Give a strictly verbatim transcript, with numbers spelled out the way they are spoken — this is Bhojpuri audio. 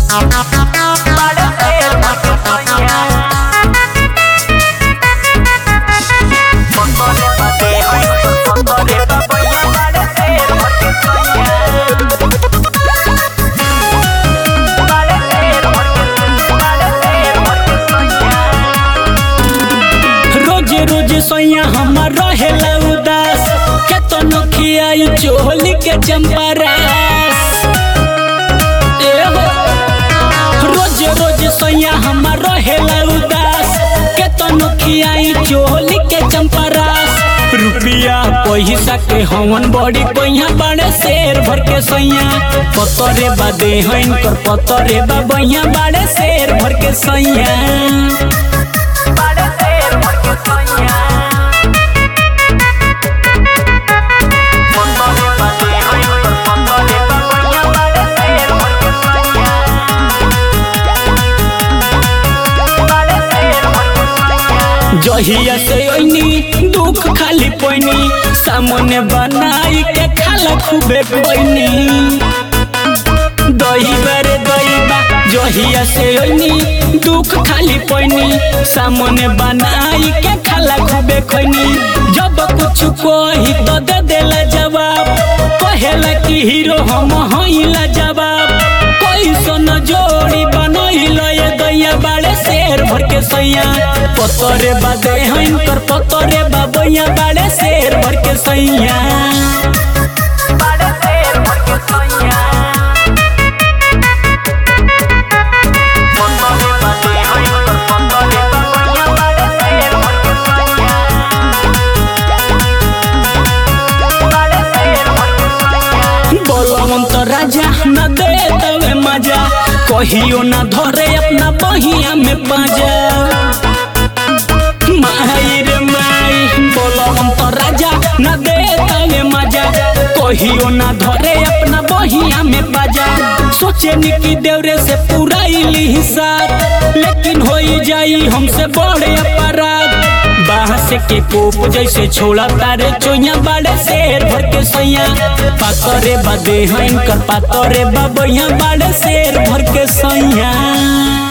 रोज सोया हमार रहेला उदास केतनो खियाई चोली के चंपरास। रोज रोज सोया हमार रहेला उदास केतनो खियाई चोली के चंपरास। रुपया पैसा के हवन बड़ी कोइया बड़े शेर भर के सैया पतरे बादे हइन कर पतरे बा बैया बड़े शेर भर के सैया। जहिया से ओइनी दुख खाली पैनी सामने बनाई के खाला खूबे पैनी दही बारे दही बा। जहिया से ओइनी दुख खाली पैनी सामने बनाई के खाला खूबे खैनी। जब कुछ कही तो दे देला जवाब कहेला कि हीरो हम हईला जवाब। कैसन जोड़ी बनैला ये दैया बाड़े शेर भर के सैया पतरे बादे हइन कर पतरे बाबैया बाड़े शेर भर के सैया। बलवंत राजा न दे तवे मजा कहियो न धरे अपना बहिया में पाजा। माई रे माई बलवंत राजा न दे तवे मजा कहियो न धरे अपना बहिया में बाजा। सोचे निकी देवरे से पुराइली हिसाब लेकिन होई जाई हमसे बड़े अपराध। बाहर के कोप जैसे छोड़ा तारे चोइया बाड़े शेर भर के सैया पातरे बादे हइन कर पातरे बाबैया बाड़े शेर भर के सैया।